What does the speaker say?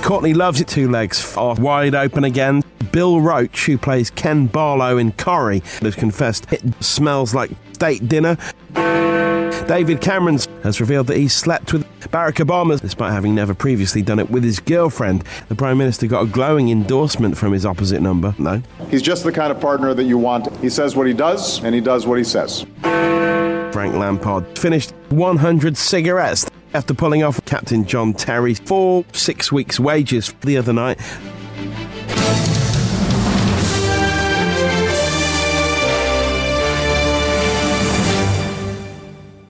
Courtney Love's two legs are wide open again. Bill Roach, who plays Ken Barlow in Corrie, has confessed it smells like steak dinner. David Cameron has revealed that he slept with Barack Obama, despite having never previously done it with his girlfriend. The Prime Minister got a glowing endorsement from his opposite number. No. He's just the kind of partner that you want. He says what he does, and he does what he says. Frank Lampard finished 100 cigarettes after pulling off Captain John Terry for 6 weeks' wages the other night.